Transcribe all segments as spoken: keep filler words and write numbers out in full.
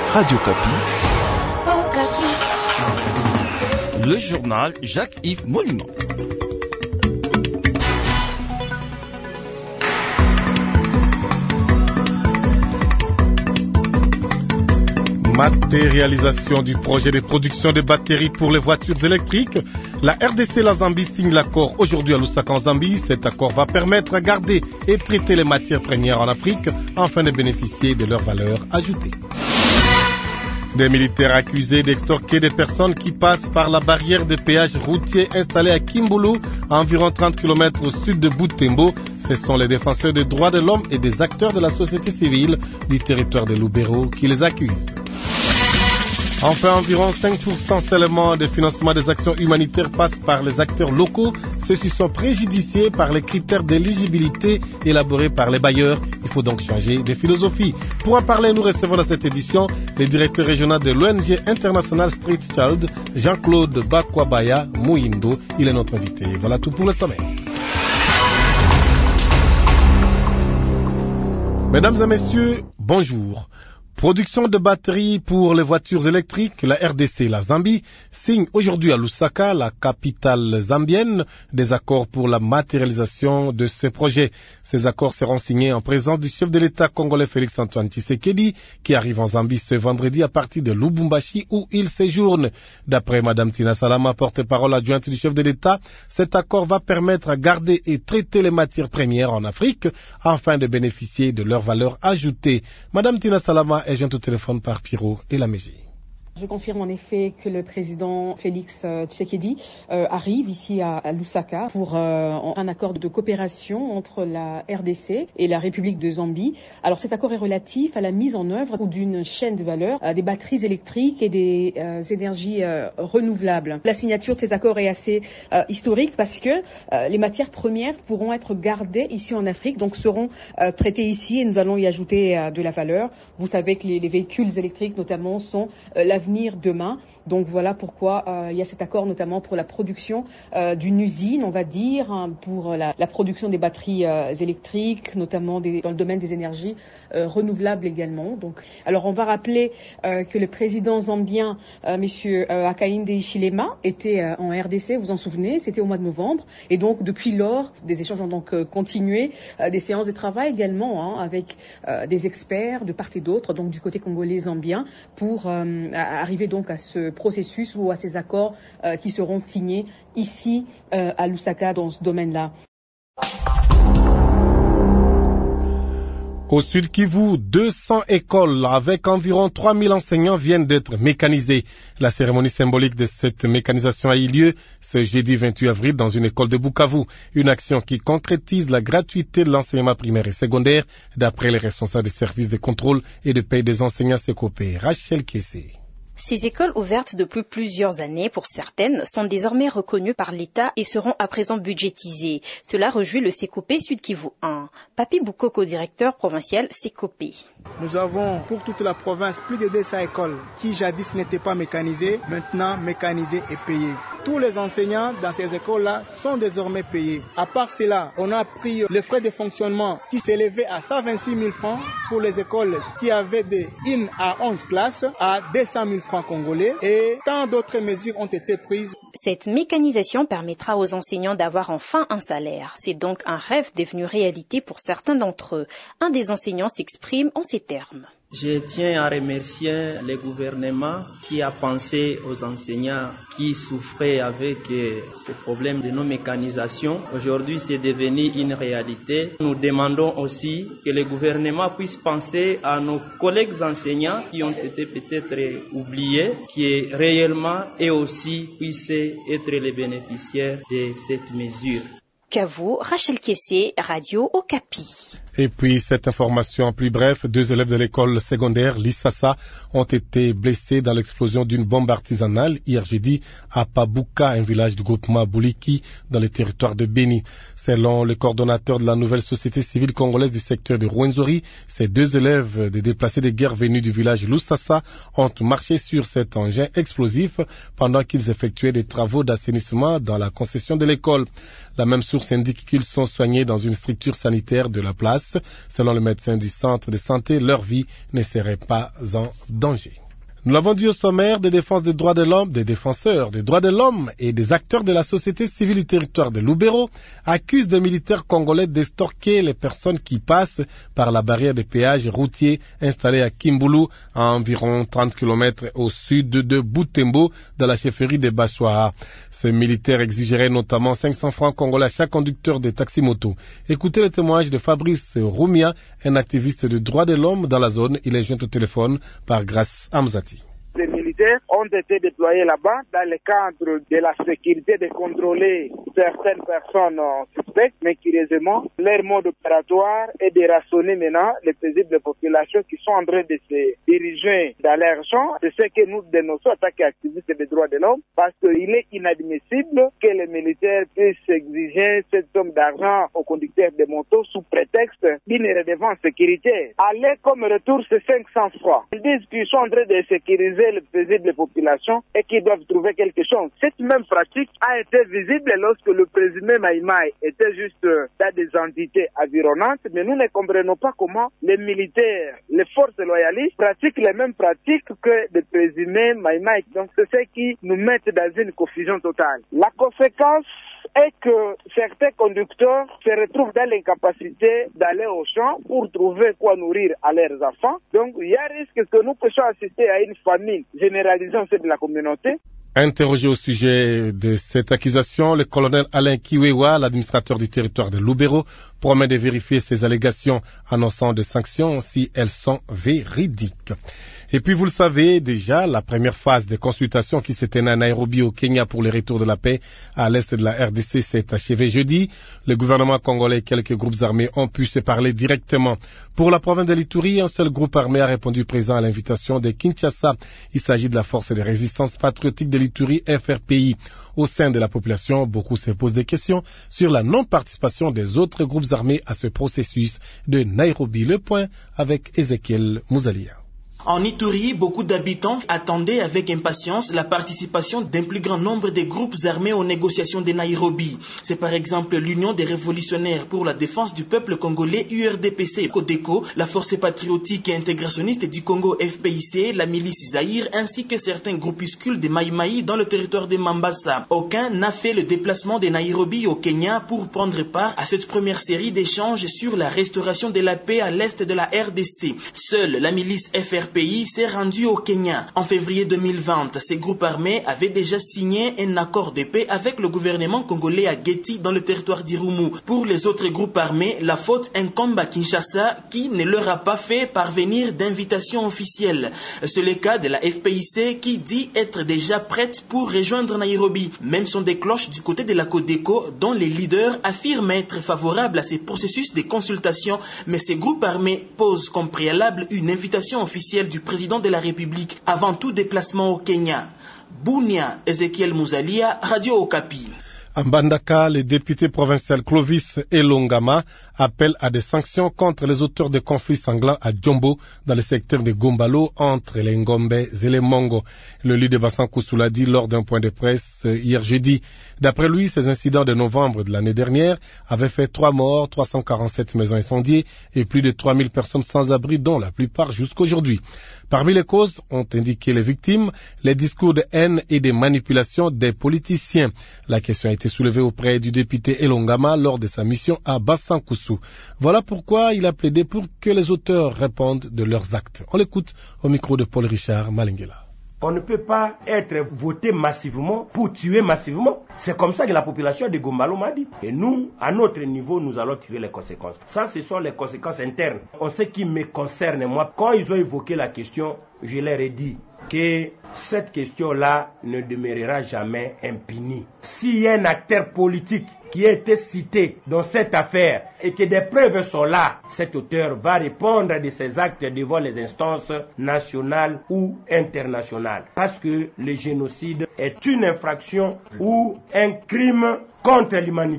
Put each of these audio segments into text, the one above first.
Radio Kapi. Oh, Kapi. Le journal Jacques-Yves Moliment. Matérialisation du projet de production de batteries pour les voitures électriques. La R D C et la Zambie signent l'accord aujourd'hui à Lusaka en Zambie. Cet accord va permettre à garder et traiter les matières premières en Afrique afin de bénéficier de leur valeur ajoutée. Des militaires accusés d'extorquer des personnes qui passent par la barrière de péage routier installée à Kimbulu, à environ trente kilomètres au sud de Butembo. Ce sont les défenseurs des droits de l'homme et des acteurs de la société civile du territoire de Lubero qui les accusent. Enfin, environ cinq pour cent seulement des financements des actions humanitaires passent par les acteurs locaux. Ceux-ci sont préjudiciés par les critères d'éligibilité élaborés par les bailleurs. Il faut donc changer de philosophie. Pour en parler, nous recevons dans cette édition le directeur régional de l'O N G International Street Child, Jean-Claude Bakwabaya Muindo. Il est notre invité. Voilà tout pour le sommet. Mesdames et messieurs, bonjour. Production de batteries pour les voitures électriques, la R D C et la Zambie signent aujourd'hui à Lusaka, la capitale zambienne, des accords pour la matérialisation de ce projet. Ces accords seront signés en présence du chef de l'État congolais Félix-Antoine Tshisekedi, qui arrive en Zambie ce vendredi à partir de Lubumbashi où il séjourne. D'après Madame Tina Salama, porte-parole adjointe du chef de l'État, cet accord va permettre à garder et traiter les matières premières en Afrique afin de bénéficier de leur valeur ajoutée. Madame Tina Salama est jointe au téléphone par Pierrot et Lamégie. Je confirme en effet que le président Félix Tshisekedi euh, arrive ici à, à Lusaka pour euh, un accord de coopération entre la R D C et la République de Zambie. Alors cet accord est relatif à la mise en œuvre d'une chaîne de valeur euh, des batteries électriques et des euh, énergies euh, renouvelables. La signature de ces accords est assez euh, historique parce que euh, les matières premières pourront être gardées ici en Afrique, donc seront euh, traitées ici et nous allons y ajouter euh, de la valeur. Vous savez que les, les véhicules électriques notamment sont euh, l'avenir demain. Donc voilà pourquoi euh, il y a cet accord notamment pour la production euh, d'une usine, on va dire, hein, pour la, la production des batteries euh, électriques, notamment des, dans le domaine des énergies euh, renouvelables également. Donc, alors on va rappeler euh, que le président zambien, euh, Monsieur euh, Hakainde Hichilema, était euh, en R D C, vous vous en souvenez, c'était au mois de novembre. Et donc depuis lors, des échanges ont donc euh, continué, euh, des séances de travail également, hein, avec euh, des experts de part et d'autre, donc du côté congolais zambien, pour euh, arriver donc à ce processus ou à ces accords euh, qui seront signés ici euh, à Lusaka dans ce domaine-là. Au Sud Kivu, deux cents écoles avec environ trois mille enseignants viennent d'être mécanisées. La cérémonie symbolique de cette mécanisation a eu lieu ce jeudi vingt-huit avril dans une école de Bukavu. Une action qui concrétise la gratuité de l'enseignement primaire et secondaire d'après les responsables des services de contrôle et de paie des enseignants Sécopé. Rachel Kessé. Ces écoles ouvertes depuis plusieurs années, pour certaines, sont désormais reconnues par l'État et seront à présent budgétisées. Cela réjouit le Sécopé Sud Kivu un. Papi Boukoko, directeur provincial Sécopé. Nous avons pour toute la province plus de deux cents écoles qui jadis n'étaient pas mécanisées, maintenant mécanisées et payées. Tous les enseignants dans ces écoles-là sont désormais payés. À part cela, on a pris les frais de fonctionnement qui s'élevaient à cent vingt-six mille francs pour les écoles qui avaient de une à onze classes à deux cent mille francs congolais et tant d'autres mesures ont été prises. Cette mécanisation permettra aux enseignants d'avoir enfin un salaire. C'est donc un rêve devenu réalité pour certains d'entre eux. Un des enseignants s'exprime en ces termes. Je tiens à remercier le gouvernement qui a pensé aux enseignants qui souffraient avec ce problème de non-mécanisation. Aujourd'hui, c'est devenu une réalité. Nous demandons aussi que le gouvernement puisse penser à nos collègues enseignants qui ont été peut-être oubliés, qui réellement et aussi puissent être les bénéficiaires de cette mesure. Kavu, Rachel Kessé, Radio Okapi. Et puis, cette information en plus bref, deux élèves de l'école secondaire Lissassa ont été blessés dans l'explosion d'une bombe artisanale hier jeudi à Pabuka, un village du groupement Bouliki, dans le territoire de Béni. Selon le coordonnateur de la nouvelle société civile congolaise du secteur de Rwenzori, ces deux élèves des déplacés de guerre venus du village Lusasa ont marché sur cet engin explosif pendant qu'ils effectuaient des travaux d'assainissement dans la concession de l'école. La même source indique qu'ils sont soignés dans une structure sanitaire de la place. baisse. Selon le médecin du centre de santé, leur vie ne serait pas en danger. Nous l'avons dit au sommaire, des défenses des droits de l'homme, des défenseurs des droits de l'homme et des acteurs de la société civile du territoire de Lubero accusent des militaires congolais d'estorquer les personnes qui passent par la barrière de péage routier installée à Kimbulu, à environ trente kilomètres au sud de Butembo, dans la chefferie de Bachouaha. Ces militaires exigeraient notamment cinq cents francs congolais à chaque conducteur de taxi-moto. Écoutez le témoignage de Fabrice Roumia, un activiste de droits de l'homme dans la zone. Il est joint au téléphone par Grace Amzati. Les militaires ont été déployés là-bas dans le cadre de la sécurité de contrôler certaines personnes suspectes, mais curieusement, leur mode opératoire est de rationner maintenant les paisibles populations qui sont en train de se diriger dans leur champ. C'est ce que nous dénonçons en tant qu'activistes des droits de l'homme, parce qu'il est inadmissible que les militaires puissent exiger cette somme d'argent aux conducteurs de motos sous prétexte d'une redevance sécuritaire. Aller comme retour, c'est cinq cents francs. Ils disent qu'ils sont en train de sécuriser les paisibles populations et qu'ils doivent trouver quelque chose. Cette même pratique a été visible lorsque le présumé Maïmaï était juste dans des entités environnantes, mais nous ne comprenons pas comment les militaires, les forces loyalistes pratiquent les mêmes pratiques que les présumés Maïmaï. Donc c'est ce qui nous met dans une confusion totale. La conséquence est que certains conducteurs se retrouvent dans l'incapacité d'aller au champ pour trouver quoi nourrir à leurs enfants. Donc il y a risque que nous puissions assister à une famine généralisée au sein de la communauté. Interrogé au sujet de cette accusation, le colonel Alain Kiwewa, l'administrateur du territoire de Lubero, promet de vérifier ces allégations, annonçant des sanctions si elles sont véridiques. Et puis, vous le savez déjà, la première phase des consultations qui s'est tenue à Nairobi au Kenya pour le retour de la paix à l'est de la R D C s'est achevée jeudi. Le gouvernement congolais et quelques groupes armés ont pu se parler directement. Pour la province de l'Ituri, un seul groupe armé a répondu présent à l'invitation de Kinshasa. Il s'agit de la Force de résistance patriotique de l'Ituri, F R P I. Au sein de la population, beaucoup se posent des questions sur la non-participation des autres groupes armés à ce processus de Nairobi. Le point avec Ezekiel Mouzalia. En Ituri, beaucoup d'habitants attendaient avec impatience la participation d'un plus grand nombre de groupes armés aux négociations de Nairobi. C'est par exemple l'Union des révolutionnaires pour la défense du peuple congolais U R D P C, Codeco, la Force patriotique et intégrationniste du Congo F P I C, la milice Zaïre, ainsi que certains groupuscules de Maïmaï dans le territoire de Mambasa. Aucun n'a fait le déplacement de Nairobi au Kenya pour prendre part à cette première série d'échanges sur la restauration de la paix à l'est de la R D C. Seule la milice F R P I s'est rendu au Kenya. En février deux mille vingt, ces groupes armés avaient déjà signé un accord de paix avec le gouvernement congolais à Geti dans le territoire d'Irumu. Pour les autres groupes armés, la faute incombe à Kinshasa qui ne leur a pas fait parvenir d'invitation officielle. C'est le cas de la F P I C qui dit être déjà prête pour rejoindre Nairobi. Même son des cloches du côté de la Codeco dont les leaders affirment être favorables à ces processus de consultation, mais ces groupes armés posent comme préalable une invitation officielle du président de la République avant tout déplacement au Kenya. Bunia, Ezekiel Mouzalia, Radio Okapi. À Mbandaka, le député provincial Clovis Elongama appelle à des sanctions contre les auteurs de conflits sanglants à Djombo, dans le secteur de Gombalo, entre les Ngombe et les Mongo. Le leader de Bassankoussou l'a dit lors d'un point de presse hier jeudi. D'après lui, ces incidents de novembre de l'année dernière avaient fait trois morts, trois cent quarante-sept maisons incendiées et plus de trois mille personnes sans abri, dont la plupart jusqu'aujourd'hui. Parmi les causes, ont indiqué les victimes, les discours de haine et des manipulations des politiciens. La question a été soulevée auprès du député Elongama lors de sa mission à Bassankoussou. Voilà pourquoi il a plaidé pour que les auteurs répondent de leurs actes. On l'écoute au micro de Paul Richard Malengela. On ne peut pas être voté massivement pour tuer massivement. C'est comme ça que la population de Gombalo m'a dit. Et nous, à notre niveau, nous allons tirer les conséquences. Ça, ce sont les conséquences internes. On sait qui me concerne, moi. Quand ils ont évoqué la question, je leur ai dit que cette question-là ne demeurera jamais impunie. S'il y a un acteur politique qui a été cité dans cette affaire et que des preuves sont là, cet auteur va répondre de ses actes devant les instances nationales ou internationales. Parce que le génocide est une infraction ou un crime contre l'humanité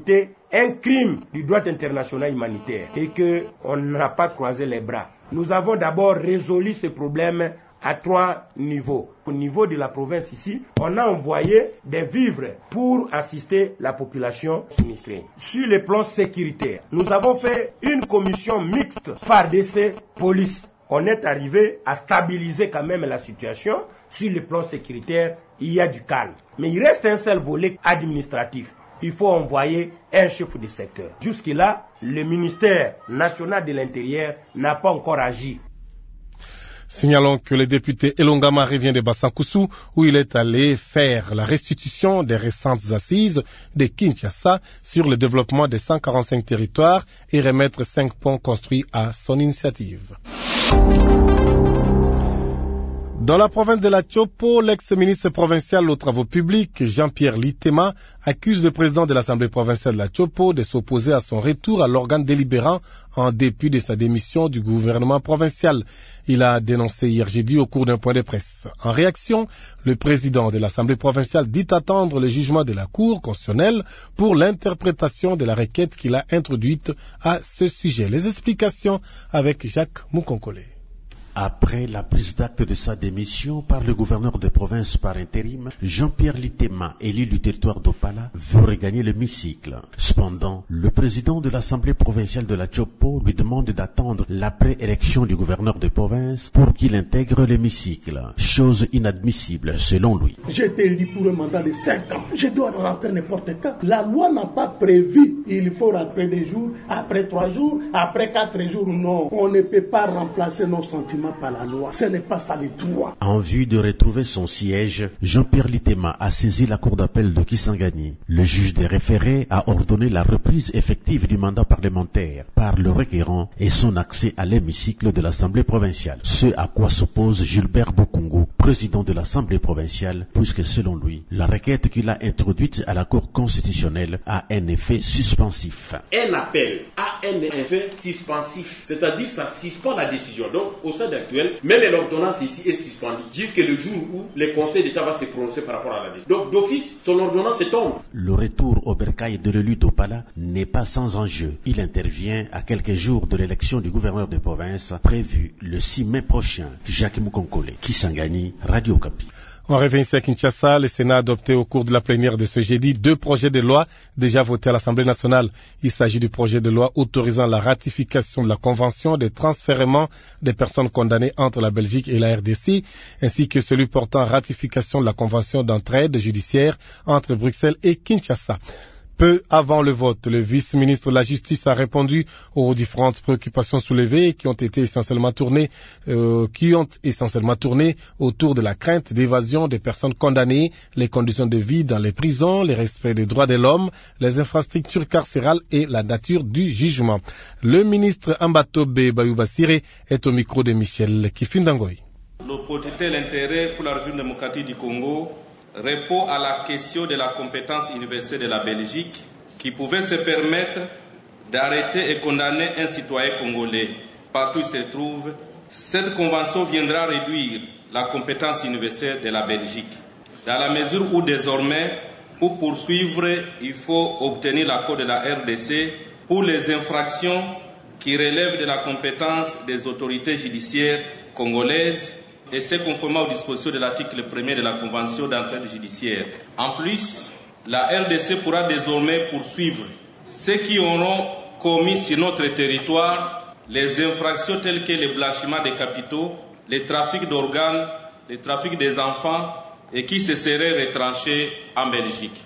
un crime du droit international humanitaire et qu'on n'a pas croisé les bras. Nous avons d'abord résolu ce problème à trois niveaux. Au niveau de la province ici, on a envoyé des vivres pour assister la population sinistrée. Sur le plan sécuritaire, nous avons fait une commission mixte F A R D C police. On est arrivé à stabiliser quand même la situation. Sur le plan sécuritaire, il y a du calme. Mais il reste un seul volet administratif. Il faut envoyer un chef de secteur. Jusque-là, le ministère national de l'Intérieur n'a pas encore agi. Signalons que le député Elongama revient de Bassankoussou où il est allé faire la restitution des récentes assises de Kinshasa sur le développement des cent quarante-cinq territoires et remettre cinq ponts construits à son initiative. Dans la province de la Tchopo, l'ex-ministre provincial aux travaux publics, Jean-Pierre Litema, accuse le président de l'Assemblée provinciale de la Tchopo de s'opposer à son retour à l'organe délibérant en dépit de sa démission du gouvernement provincial. Il a dénoncé hier jeudi au cours d'un point de presse. En réaction, le président de l'Assemblée provinciale dit attendre le jugement de la Cour constitutionnelle pour l'interprétation de la requête qu'il a introduite à ce sujet. Les explications avec Jacques Moukonkole. Après la prise d'acte de sa démission par le gouverneur de province par intérim, Jean-Pierre Litema, élu du territoire d'Opala, veut regagner l'hémicycle. Cependant, le président de l'Assemblée provinciale de la Tchopo lui demande d'attendre l'après-élection du gouverneur de province pour qu'il intègre l'hémicycle. Chose inadmissible selon lui. J'ai été élu pour un mandat de cinq ans. Je dois rentrer n'importe quand. La loi n'a pas prévu. Il faut rentrer des jours, après trois jours, après quatre jours. Non, on ne peut pas remplacer nos sentiments par la loi. Ce n'est pas ça le droit. En vue de retrouver son siège, Jean-Pierre Litema a saisi la cour d'appel de Kisangani. Le juge des référés a ordonné la reprise effective du mandat parlementaire par le requérant et son accès à l'hémicycle de l'Assemblée provinciale. Ce à quoi s'oppose Gilbert Bokungu, président de l'Assemblée provinciale, puisque selon lui, la requête qu'il a introduite à la Cour constitutionnelle a un effet suspensif. Un appel a un effet suspensif, c'est-à-dire ça suspend la décision. Donc, au stade actuel, même l'ordonnance ici est suspendue jusqu'à le jour où le Conseil d'État va se prononcer par rapport à la décision. Donc, d'office, son ordonnance tombe. Le retour au bercail de l'élu d'Opala n'est pas sans enjeu. Il intervient à quelques jours de l'élection du gouverneur de province prévue le six mai prochain. Jacques Moukonkole, Kisangani, Radio Okapi. On revient ici à Kinshasa. Le Sénat a adopté au cours de la plénière de ce jeudi deux projets de loi déjà votés à l'Assemblée nationale. Il s'agit du projet de loi autorisant la ratification de la Convention de transfèrement des personnes condamnées entre la Belgique et la R D C, ainsi que celui portant ratification de la Convention d'entraide judiciaire entre Bruxelles et Kinshasa. Peu avant le vote, le vice-ministre de la Justice a répondu aux différentes préoccupations soulevées qui ont été essentiellement tournées, euh, qui ont essentiellement tourné autour de la crainte d'évasion des personnes condamnées, les conditions de vie dans les prisons, le respect des droits de l'homme, les infrastructures carcérales et la nature du jugement. Le ministre Ambatobe Bayoubassire est au micro de Michel Kifindangoy. L'opportunité et l'intérêt pour la République démocratique du Congo répond à la question de la compétence universelle de la Belgique qui pouvait se permettre d'arrêter et condamner un citoyen congolais partout où il se trouve. Cette convention viendra réduire la compétence universelle de la Belgique dans la mesure où désormais, pour poursuivre, il faut obtenir l'accord de la R D C pour les infractions qui relèvent de la compétence des autorités judiciaires congolaises et c'est conformément aux dispositions de l'article premier de la Convention d'entraide judiciaire. En plus, la R D C pourra désormais poursuivre ceux qui auront commis sur notre territoire les infractions telles que le blanchiment des capitaux, le trafic d'organes, le trafic des enfants et qui se seraient retranchés en Belgique.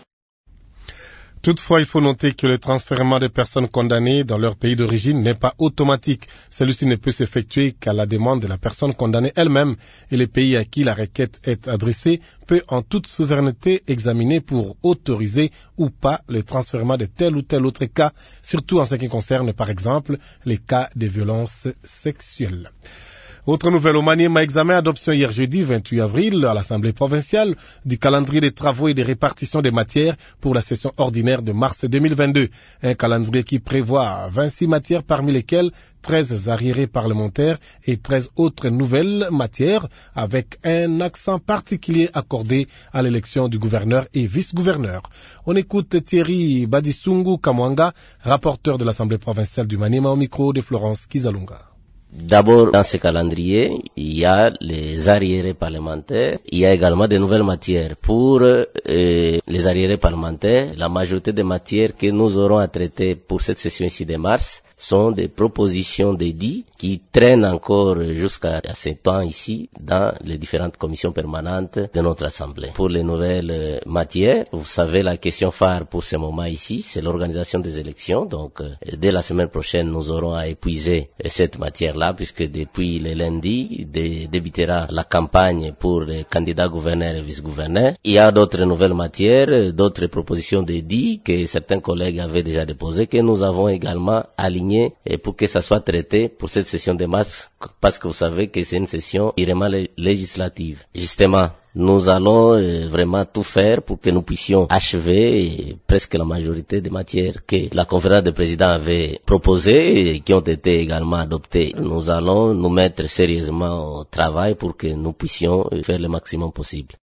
Toutefois, il faut noter que le transfèrement des personnes condamnées dans leur pays d'origine n'est pas automatique. Celui-ci ne peut s'effectuer qu'à la demande de la personne condamnée elle-même et le pays à qui la requête est adressée peut en toute souveraineté examiner pour autoriser ou pas le transfèrement de tel ou tel autre cas, surtout en ce qui concerne par exemple les cas de violences sexuelles. Autre nouvelle, au Maniema, examen adoption hier jeudi vingt-huit avril à l'Assemblée provinciale du calendrier des travaux et des répartitions des matières pour la session ordinaire de mars deux mille vingt-deux. Un calendrier qui prévoit vingt-six matières parmi lesquelles treize arriérés parlementaires et treize autres nouvelles matières avec un accent particulier accordé à l'élection du gouverneur et vice-gouverneur. On écoute Thierry Badisungu Kamwanga, rapporteur de l'Assemblée provinciale du Maniema au micro de Florence Kizalunga. D'abord, dans ce calendrier, il y a les arriérés parlementaires, il y a également de nouvelles matières. Pour euh, les arriérés parlementaires, la majorité des matières que nous aurons à traiter pour cette session ici de mars sont des propositions d'édits qui traînent encore jusqu'à ce temps ici dans les différentes commissions permanentes de notre Assemblée. Pour les nouvelles matières, vous savez, la question phare pour ce moment ici, c'est l'organisation des élections. Donc, dès la semaine prochaine, nous aurons à épuiser cette matière-là, puisque depuis le lundi, dé- débutera la campagne pour les candidats gouverneurs et vice-gouverneurs. Il y a d'autres nouvelles matières, d'autres propositions d'édits que certains collègues avaient déjà déposées, que nous avons également alignées et pour que ça soit traité pour cette session de mars, parce que vous savez que c'est une session irréellement législative. Justement, nous allons euh, vraiment tout faire pour que nous puissions achever presque la majorité des matières que la conférence des présidents avait proposées et qui ont été également adoptées. Nous allons nous mettre sérieusement au travail pour que nous puissions faire le maximum possible.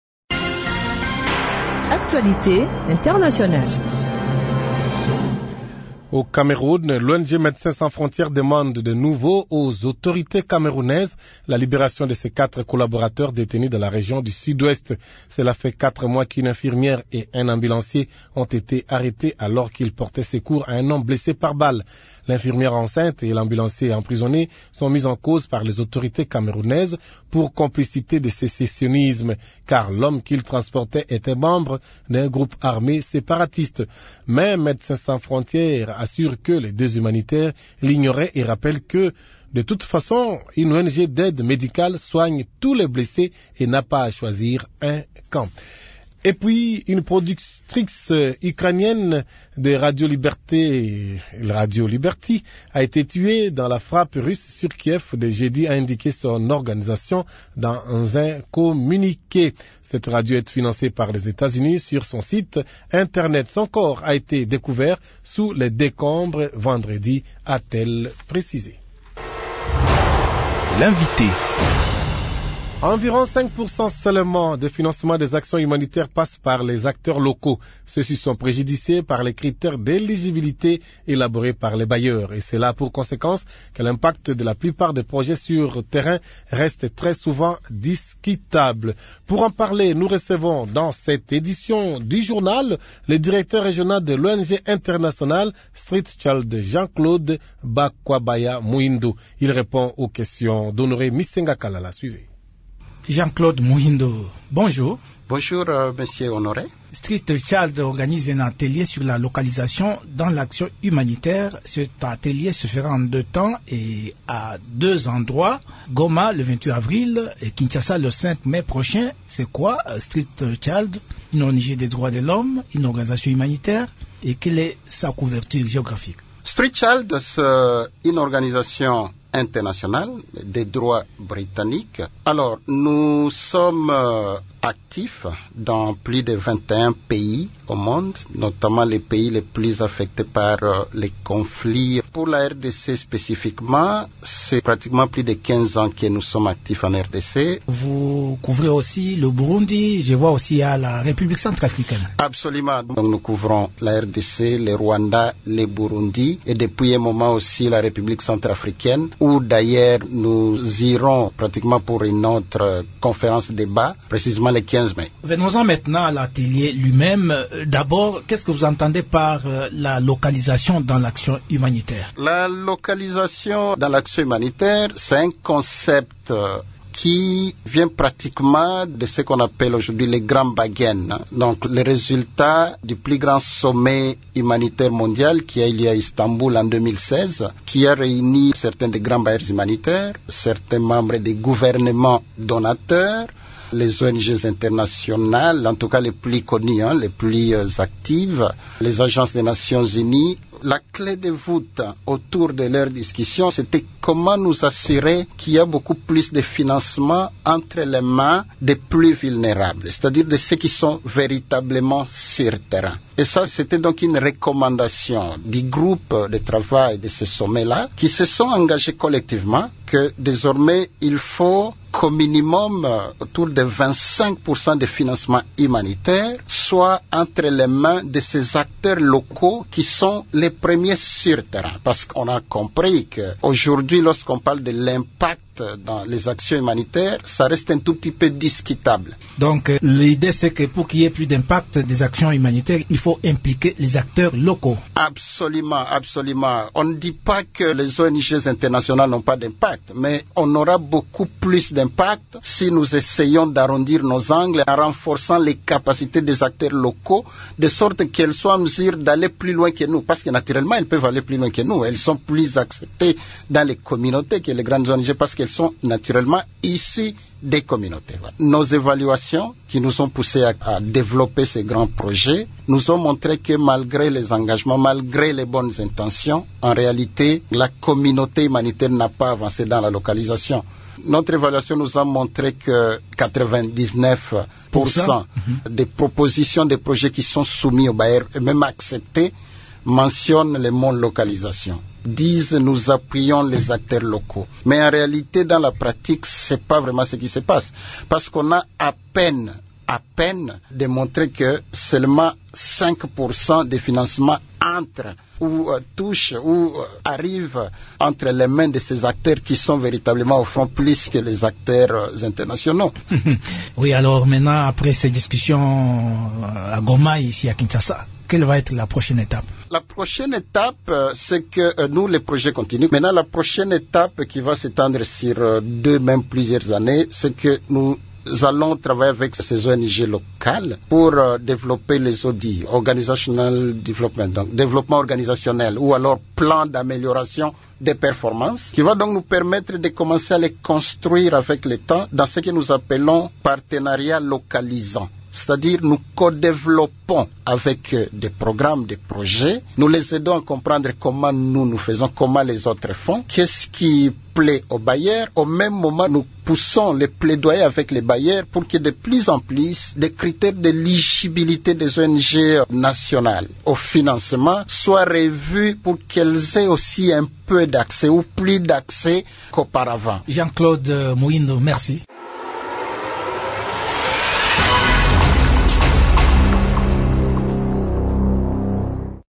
Actualité internationale. Au Cameroun, l'O N G Médecins sans frontières demande de nouveau aux autorités camerounaises la libération de ses quatre collaborateurs détenus dans la région du Sud-Ouest. Cela fait quatre mois qu'une infirmière et un ambulancier ont été arrêtés alors qu'ils portaient secours à un homme blessé par balle. L'infirmière enceinte et l'ambulancier emprisonné sont mis en cause par les autorités camerounaises pour complicité de sécessionnisme, car l'homme qu'ils transportaient était membre d'un groupe armé séparatiste. Mais Médecins sans frontières assure que les deux humanitaires l'ignoraient et rappelle que, de toute façon, une O N G d'aide médicale soigne tous les blessés et n'a pas à choisir un camp. Et puis, une productrice ukrainienne de Radio Liberté, Radio Liberty, a été tuée dans la frappe russe sur Kiev de jeudi, a indiqué son organisation dans un communiqué. Cette radio est financée par les États-Unis sur son site Internet. Son corps a été découvert sous les décombres vendredi, a-t-elle précisé. L'invité. Environ cinq pour cent seulement des financements des actions humanitaires passent par les acteurs locaux. Ceux-ci sont préjudiciés par les critères d'éligibilité élaborés par les bailleurs. Et c'est là pour conséquence que l'impact de la plupart des projets sur terrain reste très souvent discutable. Pour en parler, nous recevons dans cette édition du journal le directeur régional de l'O N G internationale Street Child, Jean-Claude Bakwabaya Mouindou. Il répond aux questions d'Honoré Misenga Kalala. Suivez. Jean-Claude Mouhindo, bonjour. Bonjour, euh, monsieur Honoré. Street Child organise un atelier sur la localisation dans l'action humanitaire. Cet atelier se fera en deux temps et à deux endroits. Goma le vingt-huit avril et Kinshasa le cinq mai prochain. C'est quoi Street Child? Une O N G des droits de l'homme, une organisation humanitaire. Et quelle est sa couverture géographique? Street Child, c'est une organisation internationale des droits britanniques. Alors, nous sommes euh, actifs dans plus de vingt et un pays au monde, notamment les pays les plus affectés par euh, les conflits. Pour la R D C spécifiquement, c'est pratiquement plus de quinze ans que nous sommes actifs en R D C. Vous couvrez aussi le Burundi, je vois aussi à la République centrafricaine. Absolument. Donc, nous couvrons la R D C, le Rwanda, le Burundi et depuis un moment aussi la République centrafricaine, où d'ailleurs nous irons pratiquement pour une autre conférence débat, précisément le quinze mai. Venons-en maintenant à l'atelier lui-même. D'abord, qu'est-ce que vous entendez par la localisation dans l'action humanitaire? La localisation dans l'action humanitaire, c'est un concept qui vient pratiquement de ce qu'on appelle aujourd'hui les grands Bagen. Donc, le résultat du plus grand sommet humanitaire mondial qui a eu lieu à Istanbul en deux mille seize, qui a réuni certains des grands bailleurs humanitaires, certains membres des gouvernements donateurs, les O N G internationales, en tout cas les plus connues, hein, les plus euh, actives, les agences des Nations Unies, La clé de voûte autour de leur discussion, c'était comment nous assurer qu'il y a beaucoup plus de financement entre les mains des plus vulnérables, c'est-à-dire de ceux qui sont véritablement sur le terrain. Et ça, c'était donc une recommandation du groupe de travail de ce sommet-là, qui se sont engagés collectivement que désormais, il faut qu'au minimum, autour de vingt-cinq pour cent de financement humanitaire soit entre les mains de ces acteurs locaux qui sont les premiers sur le terrain. Parce qu'on a compris qu'aujourd'hui, lorsqu'on parle de l'impact dans les actions humanitaires, ça reste un tout petit peu discutable. Donc, euh, l'idée, c'est que pour qu'il y ait plus d'impact des actions humanitaires, il faut impliquer les acteurs locaux. Absolument, absolument. On ne dit pas que les O N G internationales n'ont pas d'impact, mais on aura beaucoup plus d'impact si nous essayons d'arrondir nos angles en renforçant les capacités des acteurs locaux, de sorte qu'elles soient en mesure d'aller plus loin que nous. Parce que naturellement, elles peuvent aller plus loin que nous. Elles sont plus acceptées dans les communautés que les grandes O N G parce qu'elles sont naturellement issues des communautés. Nos évaluations qui nous ont poussés à, à développer ces grands projets nous ont montré que malgré les engagements, malgré les bonnes intentions, en réalité, la communauté humanitaire n'a pas avancé dans la localisation. Notre évaluation nous a montré que quatre-vingt-dix-neuf pour cent des propositions des projets qui sont soumis au bailleur et même acceptés mentionnent le mot localisation, disent nous appuyons les acteurs locaux. Mais en réalité, dans la pratique, c'est pas vraiment ce qui se passe. Parce qu'on a à peine, à peine démontré que seulement cinq pour cent des financements entrent ou euh, touchent ou euh, arrivent entre les mains de ces acteurs qui sont véritablement au front plus que les acteurs euh, internationaux. Oui, alors maintenant, après ces discussions à Goma, ici à Kinshasa, quelle va être la prochaine étape? La prochaine étape, euh, c'est que euh, nous, les projets continuent. Maintenant, la prochaine étape qui va s'étendre sur euh, deux, même plusieurs années, c'est que nous Nous allons travailler avec ces O N G locales pour euh, développer les O D I, Organizational Development, donc développement organisationnel, ou alors plan d'amélioration des performances, qui va donc nous permettre de commencer à les construire avec le temps dans ce que nous appelons partenariat localisant. C'est-à-dire nous co-développons avec des programmes, des projets, nous les aidons à comprendre comment nous nous faisons, comment les autres font, qu'est-ce qui plaît aux bailleurs. Au même moment, nous poussons les plaidoyers avec les bailleurs pour que de plus en plus des critères d'éligibilité des O N G nationales au financement soient revus pour qu'elles aient aussi un peu d'accès ou plus d'accès qu'auparavant. Jean-Claude Mouindo, merci.